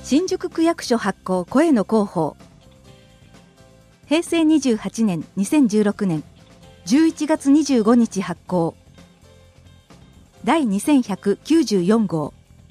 新宿区役所発行声の広報。平成28年2016年11月25日発行。第2194号。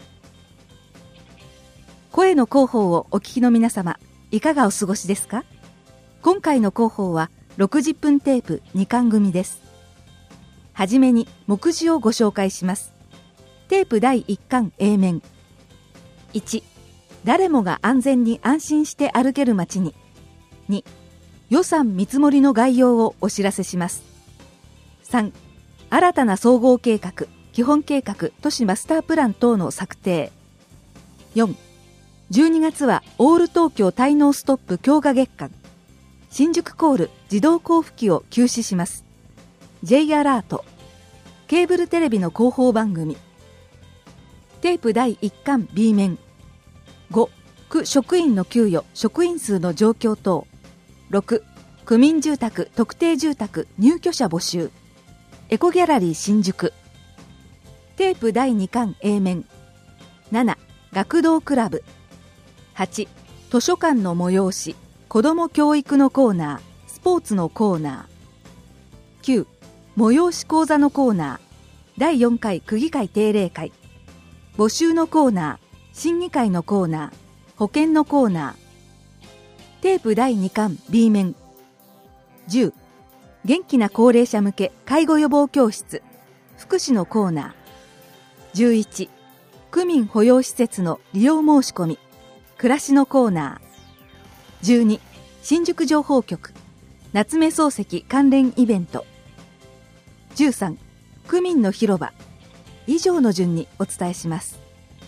声の広報をお聞きの皆様、いかがお過ごしですか？今回の広報は60分テープ2巻組です。はじめに目次をご紹介します。テープ第1巻 A 面。1、誰もが安全に安心して歩ける街に。2、予算見積もりの概要をお知らせします。3、新たな総合計画、基本計画、都市マスタープラン等の策定。4、12月はオール東京滞納ストップ強化月間。新宿コール自動交付機を休止します。J アラート。ケーブルテレビの広報番組。テープ第1巻 B 面。5、区職員の給与、職員数の状況等。6、区民住宅、特定住宅、入居者募集。エコギャラリー新宿。テープ第2巻 A 面。7、学童クラブ。8、図書館の催し、子ども教育のコーナー、スポーツのコーナー。9、催し講座のコーナー、第4回区議会定例会。募集のコーナー、審議会のコーナー、保険のコーナー。テープ第2巻 B 面。10、元気な高齢者向け介護予防教室、福祉のコーナー。11、区民保養施設の利用申し込み、暮らしのコーナー。12、新宿情報局、夏目漱石関連イベント。13、区民の広場。以上の順にお伝えします。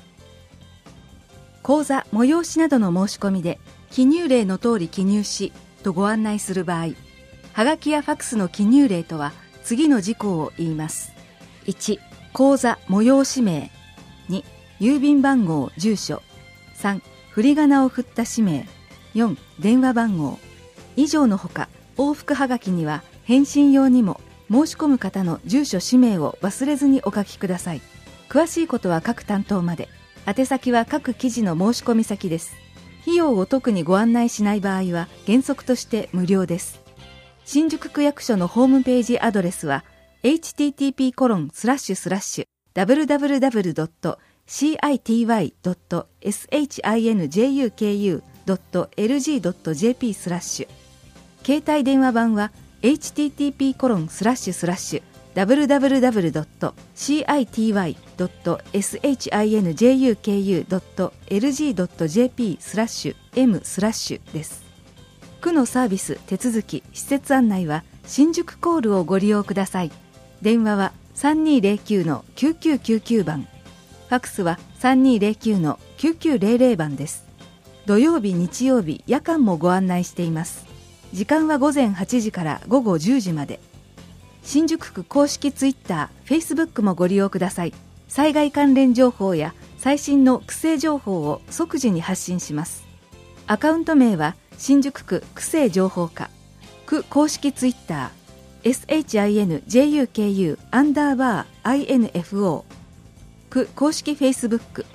講座、催しなどの申し込みで記入例の通り記入しとご案内する場合、はがきやファクスの記入例とは次の事項を言います。1、講座催し名。2、郵便番号住所。3、振り仮名を振った氏名。4、電話番号。以上のほか、往復はがきには返信用にも申し込む方の住所氏名を忘れずにお書きください。詳しいことは各担当まで。宛先は各記事の申し込み先です。費用を特にご案内しない場合は原則として無料です。新宿区役所のホームページアドレスは http://www.city.sinjuku.lg.jp/ 携帯電話版は http://www.city.sinjuku.lg.jp/m/ です。区のサービス、手続き、施設案内は新宿コールをご利用ください。電話は 3209-9999 番。ファクスは 3209-9900 番です。土曜日、日曜日、夜間もご案内しています。時間は午前8時から午後10時まで。新宿区公式ツイッター、フェイスブックもご利用ください。災害関連情報や最新の区政情報を即時に発信します。アカウント名は新宿区区政情報課、区公式ツイッター SHINJUKU_INFO、区公式フェイスブック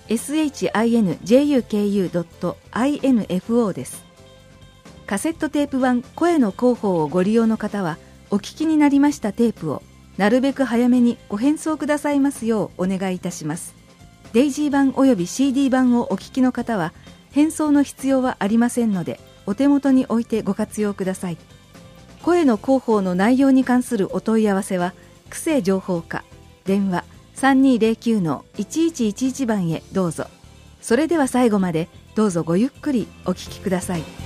SHINJUKU.info です。カセットテープ版声の広報をご利用の方は、お聞きになりましたテープをなるべく早めにご返送くださいますようお願いいたします。デイジー版および CD 版をお聞きの方は返送の必要はありませんので、お手元に置いてご活用ください。声の広報の内容に関するお問い合わせは区政情報課、電話 3209-1111 番へどうぞ。それでは最後までどうぞごゆっくりお聞きください。